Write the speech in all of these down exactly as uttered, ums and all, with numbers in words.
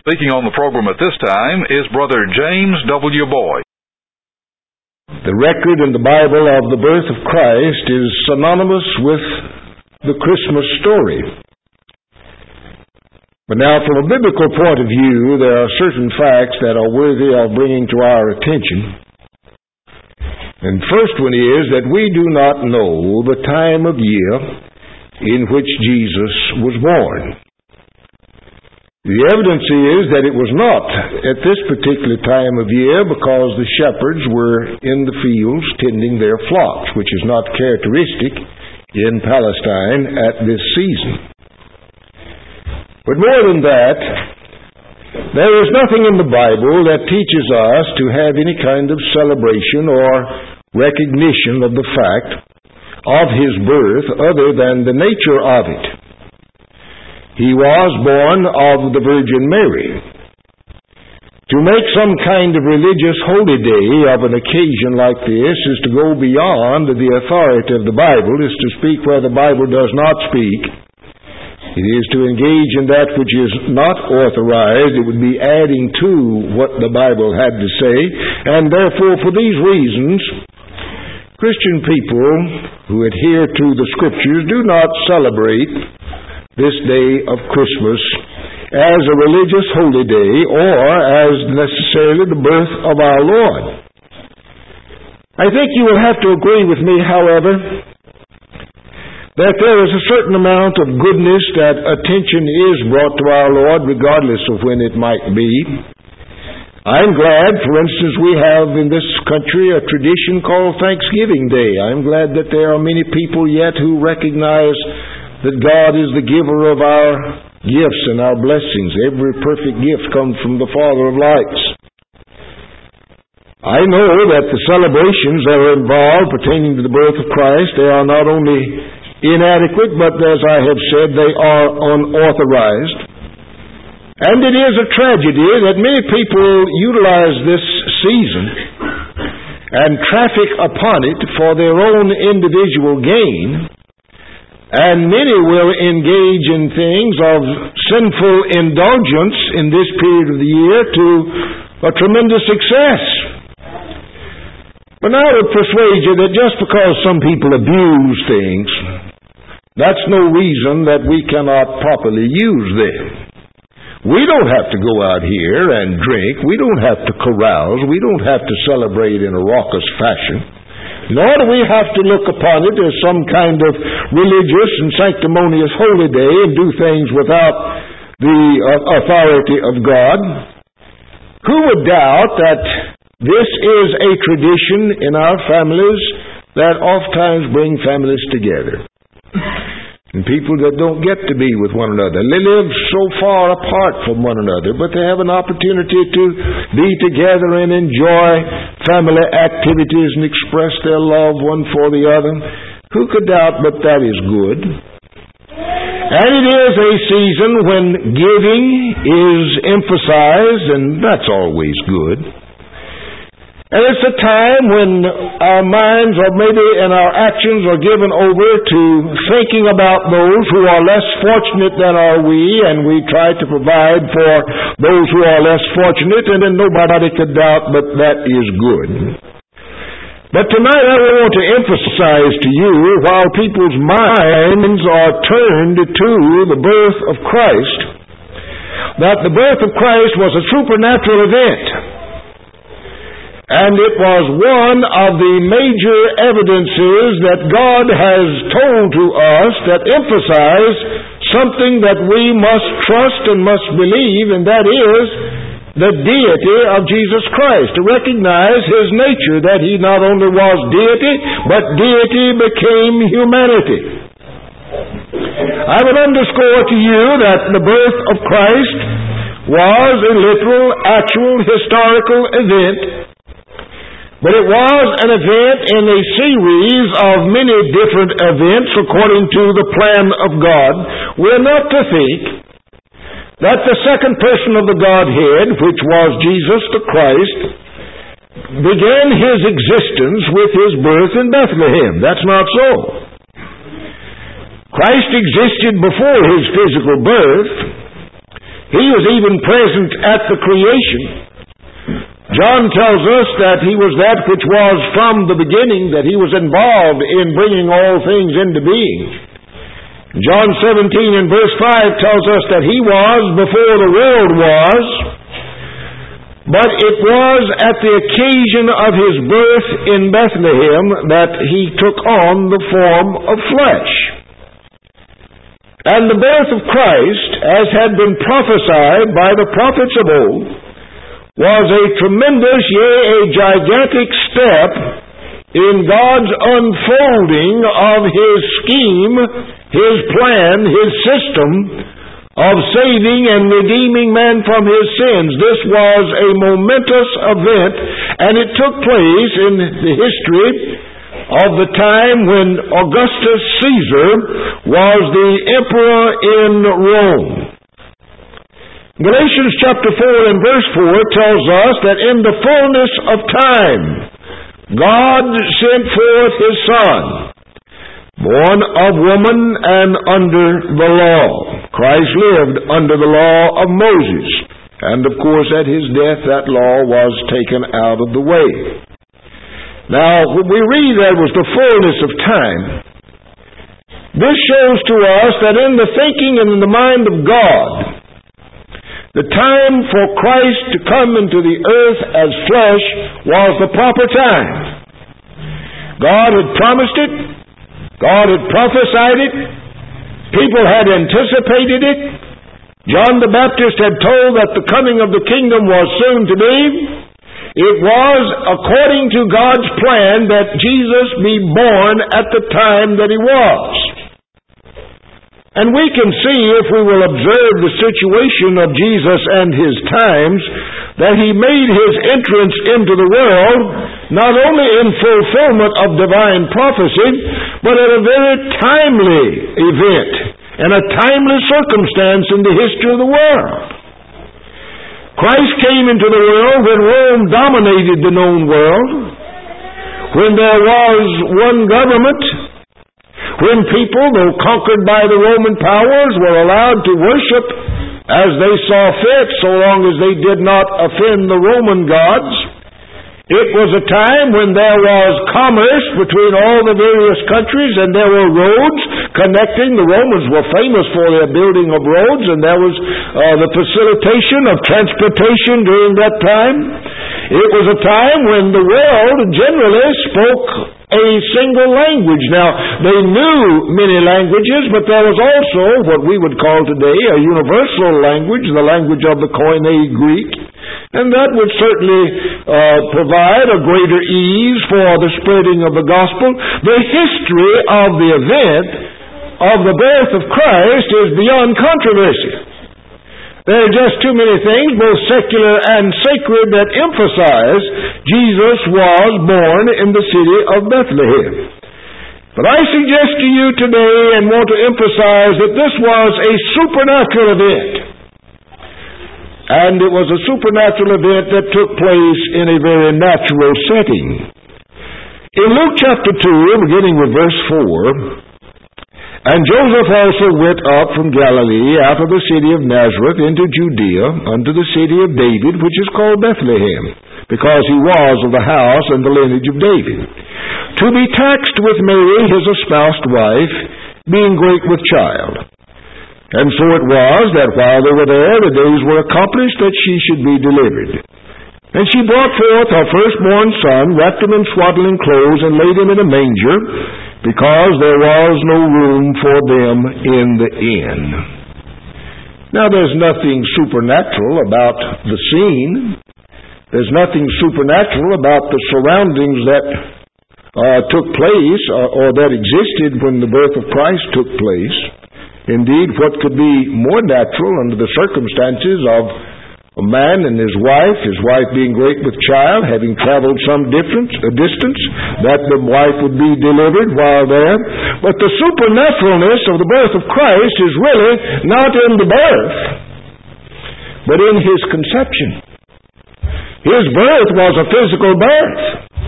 Speaking on the program at this time is Brother James W. Boyd. The record in the Bible of the birth of Christ is synonymous with the Christmas story. But now, from a biblical point of view, there are certain facts that are worthy of bringing to our attention. And first one is that we do not know the time of year in which Jesus was born. The evidence is that it was not at this particular time of year because the shepherds were in the fields tending their flocks, which is not characteristic in Palestine at this season. But more than that, there is nothing in the Bible that teaches us to have any kind of celebration or recognition of the fact of His birth other than the nature of it. He was born of the Virgin Mary. To make some kind of religious holy day of an occasion like this is to go beyond the authority of the Bible, is to speak where the Bible does not speak. It is to engage in that which is not authorized. It would be adding to what the Bible had to say. And therefore, for these reasons, Christian people who adhere to the Scriptures do not celebrate this day of Christmas as a religious holy day or as necessarily the birth of our Lord. I think you will have to agree with me, however, that there is a certain amount of goodness that attention is brought to our Lord regardless of when it might be. I'm glad, for instance, we have in this country a tradition called Thanksgiving Day. I'm glad that there are many people yet who recognize that God is the giver of our gifts and our blessings. Every perfect gift comes from the Father of lights. I know that the celebrations that are involved pertaining to the birth of Christ, they are not only inadequate, but as I have said, they are unauthorized. And it is a tragedy that many people utilize this season and traffic upon it for their own individual gain. And many will engage in things of sinful indulgence in this period of the year to a tremendous success. But I would persuade you that just because some people abuse things, that's no reason that we cannot properly use them. We don't have to go out here and drink. We don't have to carouse. We don't have to celebrate in a raucous fashion. Nor do we have to look upon it as some kind of religious and sanctimonious holy day and do things without the authority of God. Who would doubt that this is a tradition in our families that oftentimes bring families together? And people that don't get to be with one another. They live so far apart from one another, but they have an opportunity to be together and enjoy family activities and express their love one for the other. Who could doubt but that is good? And it is a season when giving is emphasized, and that's always good. And it's a time when our minds or maybe and our actions are given over to thinking about those who are less fortunate than are we, and we try to provide for those who are less fortunate, and then nobody could doubt but that is good. But tonight I want to emphasize to you, while people's minds are turned to the birth of Christ, that the birth of Christ was a supernatural event. And it was one of the major evidences that God has told to us that emphasize something that we must trust and must believe, and that is the deity of Jesus Christ. To recognize His nature, that He not only was deity, but deity became humanity. I would underscore to you that the birth of Christ was a literal, actual, historical event. But it was an event in a series of many different events according to the plan of God. We're not to think that the second person of the Godhead, which was Jesus the Christ, began His existence with His birth in Bethlehem. That's not so. Christ existed before His physical birth. He was even present at the creation. John tells us that He was that which was from the beginning, that He was involved in bringing all things into being. John seventeen and verse five tells us that He was before the world was, but it was at the occasion of His birth in Bethlehem that He took on the form of flesh. And the birth of Christ, as had been prophesied by the prophets of old, was a tremendous, yea, a gigantic step in God's unfolding of His scheme, His plan, His system of saving and redeeming man from his sins. This was a momentous event, and it took place in the history of the time when Augustus Caesar was the emperor in Rome. Galatians chapter four and verse four tells us that in the fullness of time, God sent forth His Son, born of woman and under the law. Christ lived under the law of Moses. And of course at His death that law was taken out of the way. Now when we read that it was the fullness of time, this shows to us that in the thinking and in the mind of God, the time for Christ to come into the earth as flesh was the proper time. God had promised it. God had prophesied it. People had anticipated it. John the Baptist had told that the coming of the kingdom was soon to be. It was according to God's plan that Jesus be born at the time that He was. And we can see, if we will observe the situation of Jesus and His times, that He made His entrance into the world not only in fulfillment of divine prophecy, but at a very timely event and a timely circumstance in the history of the world. Christ came into the world when Rome dominated the known world, when there was one government, when people, though conquered by the Roman powers, were allowed to worship as they saw fit, so long as they did not offend the Roman gods. It was a time when there was commerce between all the various countries, and there were roads connecting. The Romans were famous for their building of roads, and there was uh, the facilitation of transportation during that time. It was a time when the world generally spoke a single language. Now, they knew many languages, but there was also what we would call today a universal language, the language of the Koine Greek. And that would certainly uh, provide a greater ease for the spreading of the gospel. The history of the event of the birth of Christ is beyond controversy. There are just too many things, both secular and sacred, that emphasize Jesus was born in the city of Bethlehem. But I suggest to you today and want to emphasize that this was a supernatural event. And it was a supernatural event that took place in a very natural setting. In Luke chapter two, beginning with verse four, and Joseph also went up from Galilee out of the city of Nazareth into Judea unto the city of David, which is called Bethlehem, because he was of the house and the lineage of David, to be taxed with Mary his espoused wife, being great with child. And so it was that while they were there, the days were accomplished that she should be delivered. And she brought forth her firstborn son, wrapped him in swaddling clothes, and laid him in a manger, because there was no room for them in the inn. Now, there's nothing supernatural about the scene. There's nothing supernatural about the surroundings that uh, took place or, or that existed when the birth of Christ took place. Indeed, what could be more natural under the circumstances of a man and his wife, his wife being great with child, having traveled some difference, a distance, that the wife would be delivered while there. But the supernaturalness of the birth of Christ is really not in the birth, but in His conception. His birth was a physical birth,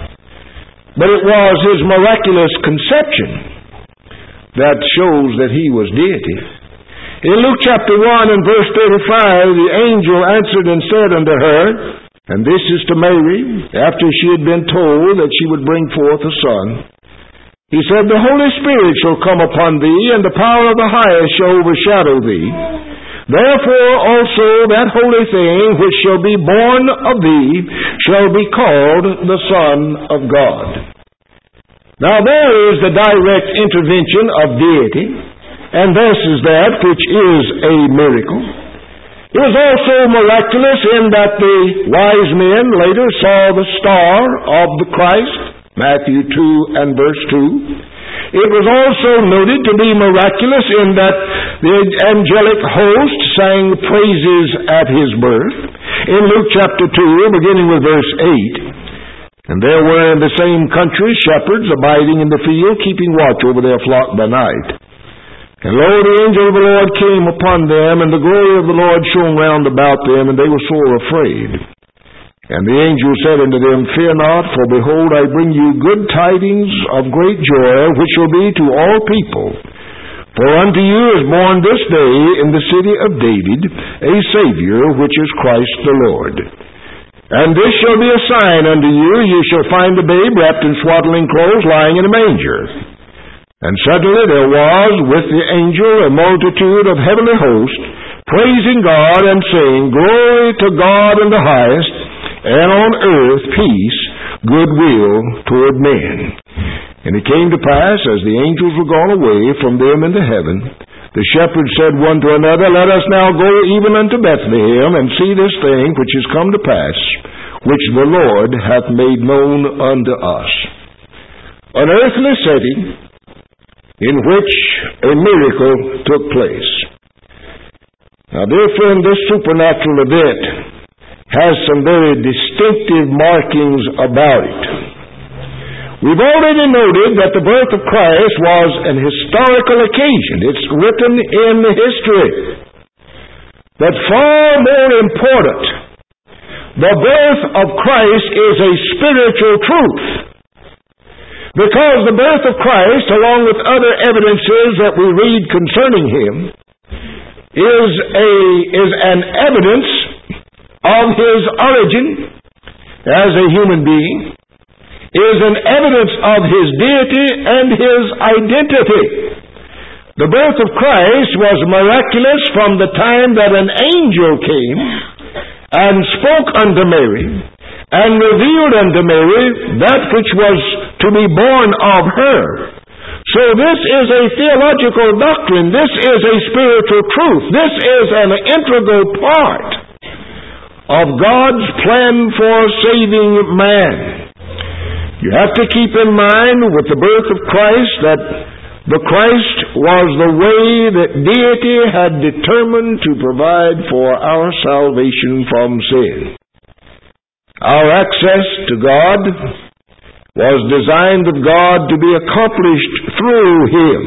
but it was His miraculous conception that shows that He was deity. In Luke chapter one and verse thirty-five, the angel answered and said unto her, and this is to Mary, after she had been told that she would bring forth a son, he said, the Holy Spirit shall come upon thee, and the power of the highest shall overshadow thee. Therefore also that holy thing which shall be born of thee shall be called the Son of God. Now there is the direct intervention of deity, and this is that which is a miracle. It was also miraculous in that the wise men later saw the star of the Christ, Matthew two and verse two. It was also noted to be miraculous in that the angelic host sang praises at his birth. In Luke chapter two, beginning with verse eight, and there were in the same country shepherds abiding in the field, keeping watch over their flock by night. And lo, the angel of the Lord came upon them, and the glory of the Lord shone round about them, and they were sore afraid. And the angel said unto them, fear not, for behold, I bring you good tidings of great joy, which shall be to all people. For unto you is born this day in the city of David a Savior, which is Christ the Lord. And this shall be a sign unto you, ye shall find the babe wrapped in swaddling clothes, lying in a manger. And suddenly there was with the angel a multitude of heavenly hosts, praising God and saying, glory to God in the highest, and on earth peace, goodwill toward men. And it came to pass, as the angels were gone away from them into heaven, the shepherds said one to another, let us now go even unto Bethlehem, and see this thing which is come to pass, which the Lord hath made known unto us. An earthly setting in which a miracle took place. Now, dear friend, this supernatural event has some very distinctive markings about it. We've already noted that the birth of Christ was an historical occasion. It's written in history. But far more important, the birth of Christ is a spiritual truth. Because the birth of Christ, along with other evidences that we read concerning Him, is a is an evidence of His origin as a human being, is an evidence of His deity and His identity. The birth of Christ was miraculous from the time that an angel came and spoke unto Mary, and revealed unto Mary that which was to be born of her. So this is a theological doctrine. This is a spiritual truth. This is an integral part of God's plan for saving man. You have to keep in mind with the birth of Christ that the Christ was the way that deity had determined to provide for our salvation from sin. Our access to God was designed of God to be accomplished through Him.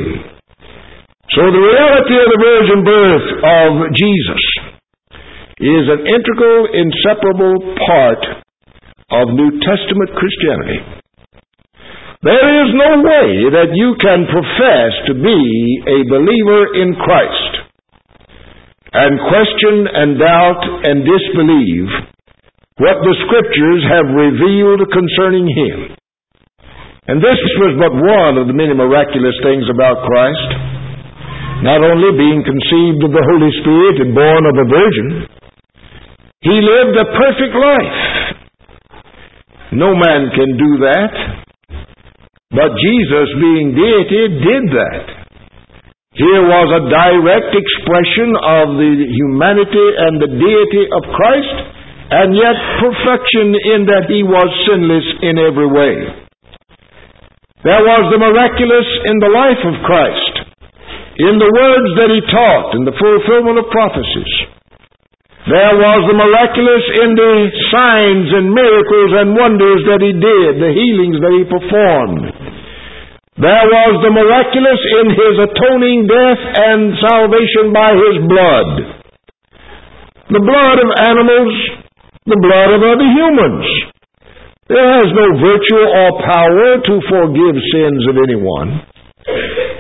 So the reality of the virgin birth of Jesus is an integral, inseparable part of New Testament Christianity. There is no way that you can profess to be a believer in Christ and question and doubt and disbelieve what the Scriptures have revealed concerning Him. And this was but one of the many miraculous things about Christ. Not only being conceived of the Holy Spirit and born of a virgin, He lived a perfect life. No man can do that. But Jesus, being deity, did that. Here was a direct expression of the humanity and the deity of Christ, and yet perfection in that He was sinless in every way. There was the miraculous in the life of Christ, in the words that He taught, in the fulfillment of prophecies. There was the miraculous in the signs and miracles and wonders that He did, the healings that He performed. There was the miraculous in His atoning death and salvation by His blood. The blood of animals, the blood of other humans. There has no virtue or power to forgive sins of anyone.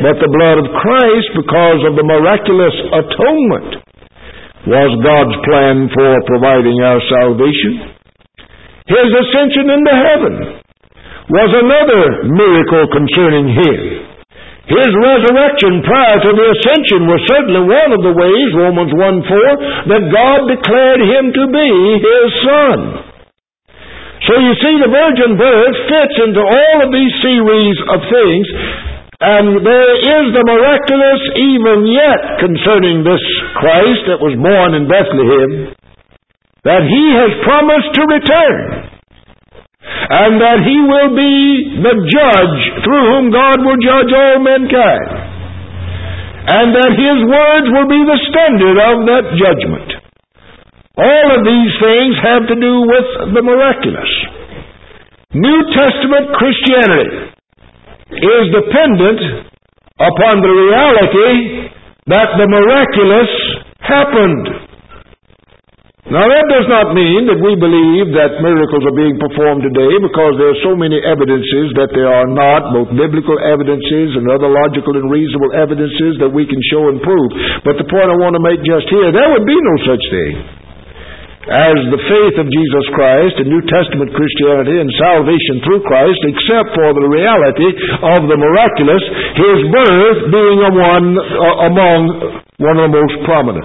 But the blood of Christ, because of the miraculous atonement, was God's plan for providing our salvation. His ascension into heaven was another miracle concerning Him. His resurrection prior to the ascension was certainly one of the ways, Romans one four, that God declared Him to be His Son. So you see, the virgin birth fits into all of these series of things, and there is the miraculous even yet concerning this Christ that was born in Bethlehem, that He has promised to return, and that He will be the judge through whom God will judge all mankind, and that His words will be the standard of that judgment. All of these things have to do with the miraculous. New Testament Christianity is dependent upon the reality that the miraculous happened. Now, that does not mean that we believe that miracles are being performed today, because there are so many evidences that there are not, both biblical evidences and other logical and reasonable evidences that we can show and prove. But the point I want to make just here, there would be no such thing as the faith of Jesus Christ and New Testament Christianity and salvation through Christ, except for the reality of the miraculous, His birth being a one, uh, among one of the most prominent.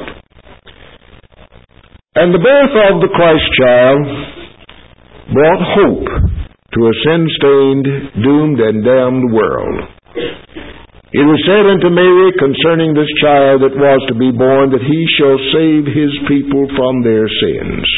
And the birth of the Christ child brought hope to a sin-stained, doomed, and damned world. It was said unto Mary concerning this child that was to be born, that He shall save His people from their sins.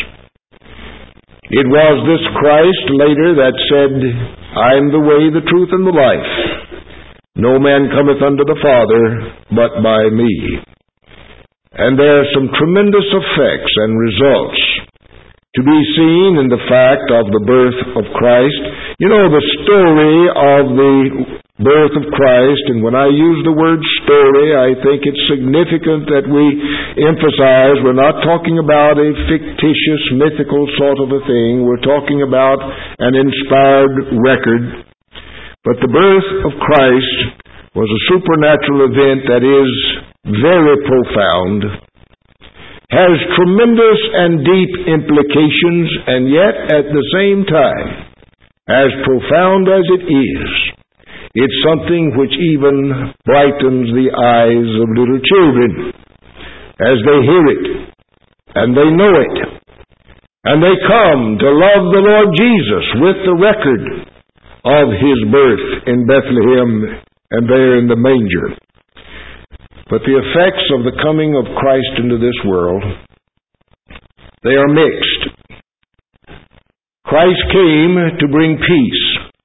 It was this Christ later that said, I am the way, the truth, and the life. No man cometh unto the Father but by me. And there are some tremendous effects and results to be seen in the fact of the birth of Christ. You know, the story of the birth of Christ, and when I use the word story, I think it's significant that we emphasize we're not talking about a fictitious, mythical sort of a thing. We're talking about an inspired record. But the birth of Christ was a supernatural event that is very profound, has tremendous and deep implications, and yet at the same time, as profound as it is, it's something which even brightens the eyes of little children as they hear it, and they know it, and they come to love the Lord Jesus with the record of His birth in Bethlehem and there in the manger. But the effects of the coming of Christ into this world, they are mixed. Christ came to bring peace.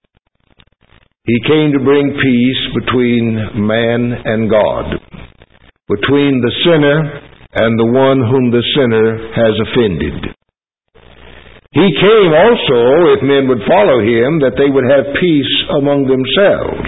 He came to bring peace between man and God, between the sinner and the one whom the sinner has offended. He came also, if men would follow Him, that they would have peace among themselves.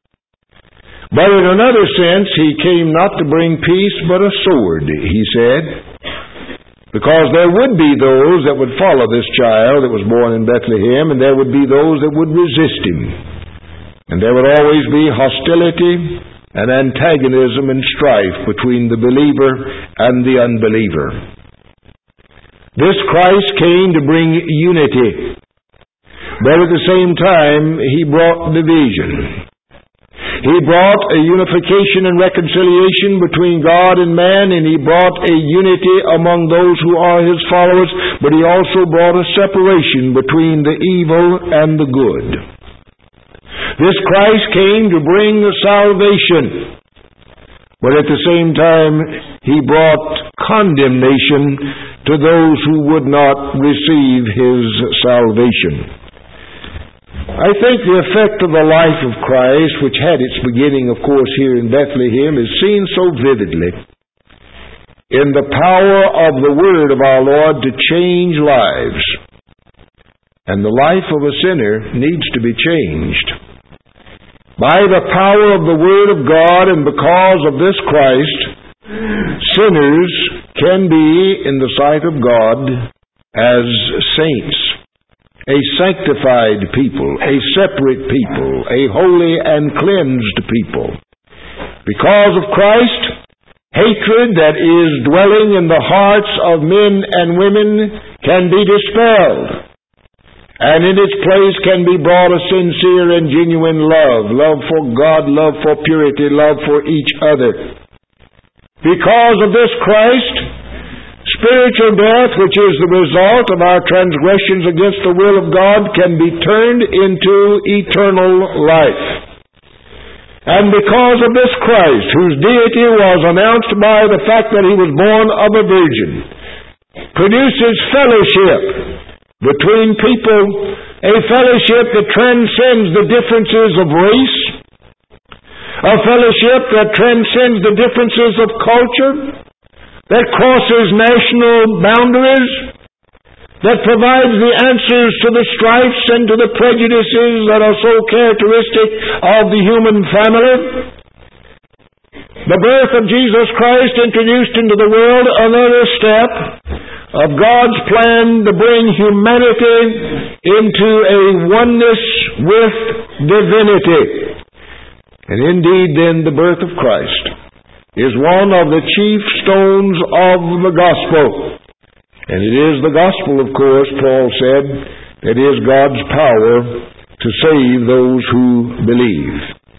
But in another sense, He came not to bring peace, but a sword, He said, because there would be those that would follow this child that was born in Bethlehem, and there would be those that would resist Him. And there would always be hostility and antagonism and strife between the believer and the unbeliever. This Christ came to bring unity, but at the same time, He brought division. He brought a unification and reconciliation between God and man, and He brought a unity among those who are His followers, but He also brought a separation between the evil and the good. This Christ came to bring salvation, but at the same time, He brought condemnation to those who would not receive His salvation. I think the effect of the life of Christ, which had its beginning, of course, here in Bethlehem, is seen so vividly in the power of the Word of our Lord to change lives. And the life of a sinner needs to be changed. By the power of the Word of God and because of this Christ, sinners can be, in the sight of God, as saints, a sanctified people, a separate people, a holy and cleansed people. Because of Christ, hatred that is dwelling in the hearts of men and women can be dispelled. And in its place can be brought a sincere and genuine love. Love for God, love for purity, love for each other. Because of this Christ, spiritual death, which is the result of our transgressions against the will of God, can be turned into eternal life. And because of this Christ, whose deity was announced by the fact that he was born of a virgin, produces fellowship between people, a fellowship that transcends the differences of race, a fellowship that transcends the differences of culture, that crosses national boundaries, that provides the answers to the strifes and to the prejudices that are so characteristic of the human family. The birth of Jesus Christ introduced into the world another step of God's plan to bring humanity into a oneness with divinity. And indeed, then, the birth of Christ is one of the chief stones of the gospel. And it is the gospel, of course, Paul said, that is God's power to save those who believe.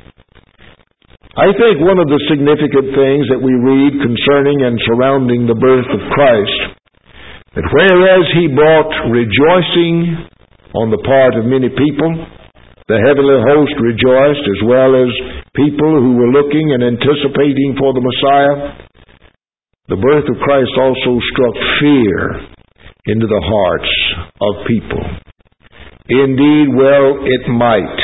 I think one of the significant things that we read concerning and surrounding the birth of Christ, that whereas he brought rejoicing on the part of many people, the heavenly host rejoiced, as well as people who were looking and anticipating for the Messiah, the birth of Christ also struck fear into the hearts of people. Indeed, well, it might.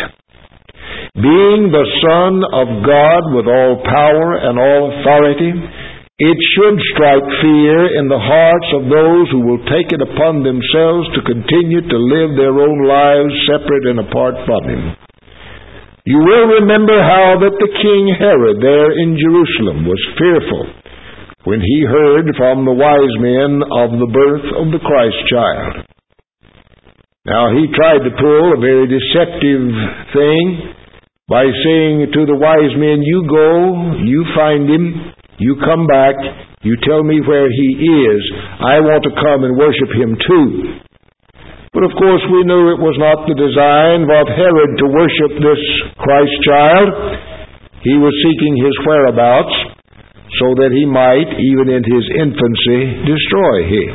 Being the Son of God with all power and all authority, it should strike fear in the hearts of those who will take it upon themselves to continue to live their own lives separate and apart from Him. You will remember how that the King Herod there in Jerusalem was fearful when he heard from the wise men of the birth of the Christ child. Now he tried to pull a very deceptive thing by saying to the wise men, you go, you find him, you come back, you tell me where he is. I want to come and worship him too. But of course we knew it was not the design of Herod to worship this Christ child. He was seeking his whereabouts so that he might, even in his infancy, destroy him.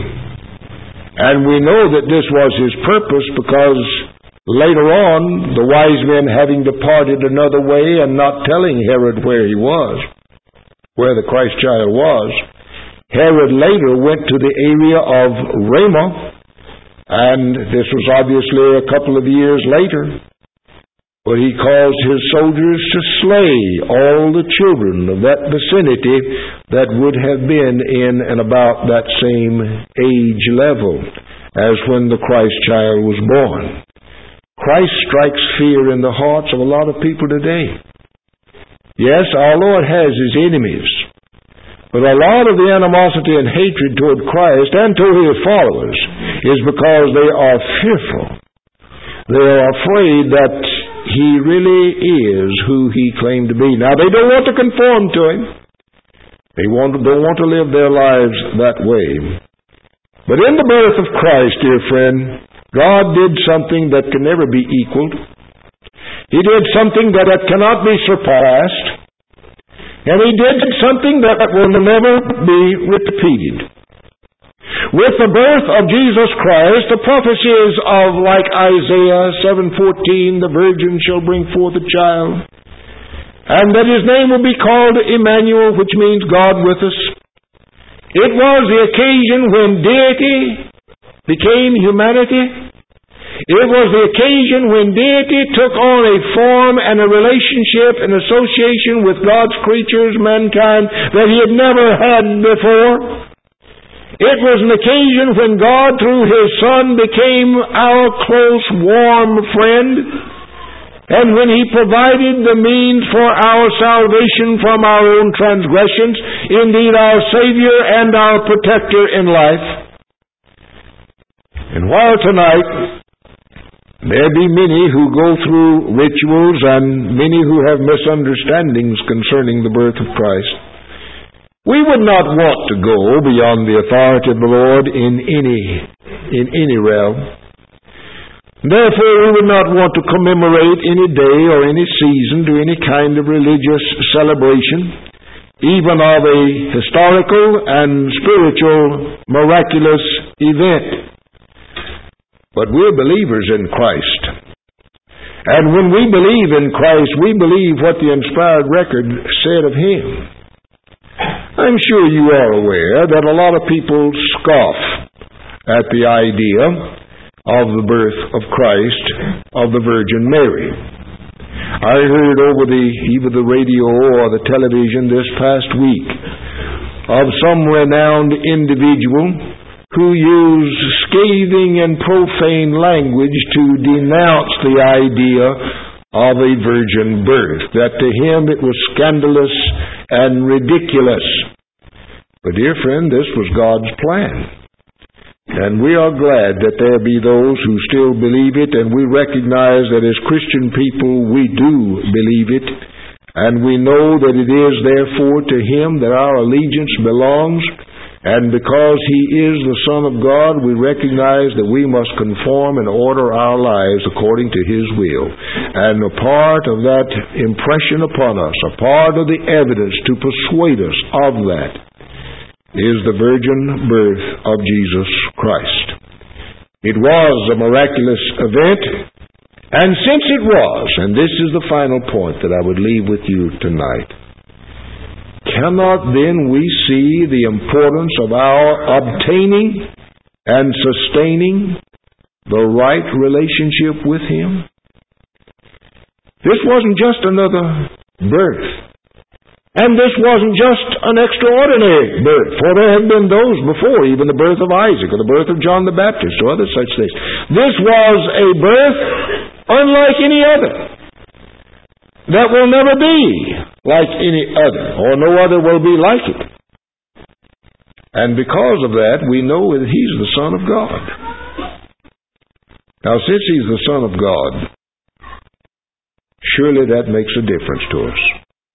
And we know that this was his purpose because later on, the wise men having departed another way and not telling Herod where he was, where the Christ child was, Herod later went to the area of Ramah, and this was obviously a couple of years later, but he caused his soldiers to slay all the children of that vicinity that would have been in and about that same age level as when the Christ child was born. Christ strikes fear in the hearts of a lot of people today. Yes, our Lord has His enemies, but a lot of the animosity and hatred toward Christ and to His followers is because they are fearful. They are afraid that He really is who He claimed to be. Now, they don't want to conform to Him. They want, don't want to live their lives that way. But in the birth of Christ, dear friend, God did something that can never be equaled. He did something that cannot be surpassed. And He did something that will never be repeated. With the birth of Jesus Christ, the prophecies of, like Isaiah seven fourteen, the virgin shall bring forth a child, and that His name will be called Emmanuel, which means God with us. It was the occasion when deity became humanity. It was the occasion when deity took on a form and a relationship and association with God's creatures, mankind, that He had never had before. It was an occasion when God, through His Son, became our close, warm friend, and when He provided the means for our salvation from our own transgressions, indeed our Savior and our Protector in life. And while tonight There be many who go through rituals and many who have misunderstandings concerning the birth of Christ. We would not want to go beyond the authority of the Lord in any, in any realm. Therefore, we would not want to commemorate any day or any season to any kind of religious celebration, even of a historical and spiritual miraculous event. But we're believers in Christ. And when we believe in Christ, we believe what the inspired record said of Him. I'm sure you are aware that a lot of people scoff at the idea of the birth of Christ, of the Virgin Mary. I heard over the either the radio or the television this past week of some renowned individual who used scathing and profane language to denounce the idea of a virgin birth, that to him it was scandalous and ridiculous. But dear friend, this was God's plan. And we are glad that there be those who still believe it, and we recognize that as Christian people we do believe it, and we know that it is therefore to Him that our allegiance belongs. And because He is the Son of God, we recognize that we must conform and order our lives according to His will. And a part of that impression upon us, a part of the evidence to persuade us of that, is the virgin birth of Jesus Christ. It was a miraculous event, and since it was, and this is the final point that I would leave with you tonight, cannot then we see the importance of our obtaining and sustaining the right relationship with Him? This wasn't just another birth. And this wasn't just an extraordinary birth, for there have been those before, even the birth of Isaac or the birth of John the Baptist or other such things. This was a birth unlike any other, that will never be like any other, or no other will be like it. And because of that, we know that He's the Son of God. Now, since He's the Son of God, surely that makes a difference to us.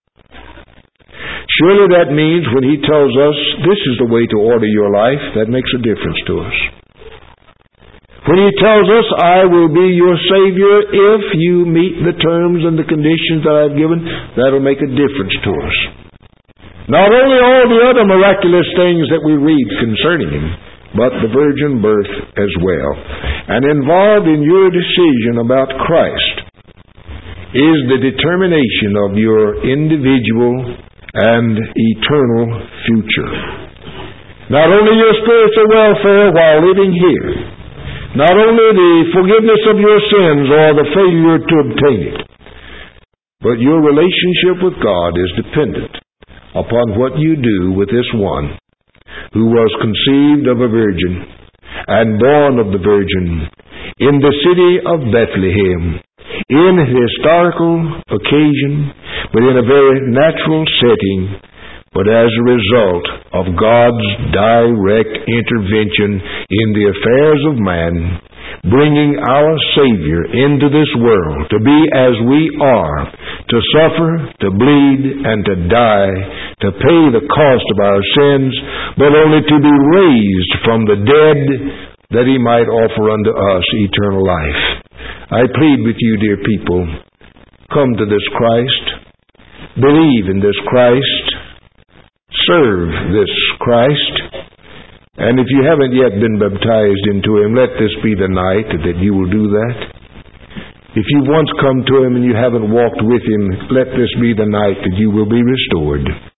Surely that means when He tells us, this is the way to order your life, that makes a difference to us. When He tells us, I will be your Savior if you meet the terms and the conditions that I've given, that'll make a difference to us. Not only all the other miraculous things that we read concerning Him, but the virgin birth as well. And involved in your decision about Christ is the determination of your individual and eternal future. Not only your spiritual welfare while living here, not only the forgiveness of your sins or the failure to obtain it, but your relationship with God is dependent upon what you do with this one who was conceived of a virgin and born of the virgin in the city of Bethlehem, in a historical occasion, but in a very natural setting, but as a result of God's direct intervention in the affairs of man, bringing our Savior into this world to be as we are, to suffer, to bleed, and to die, to pay the cost of our sins, but only to be raised from the dead, that He might offer unto us eternal life. I plead with you, dear people, come to this Christ, believe in this Christ, serve this Christ, and if you haven't yet been baptized into Him, let this be the night that you will do that. If you've once come to Him and you haven't walked with Him, let this be the night that you will be restored.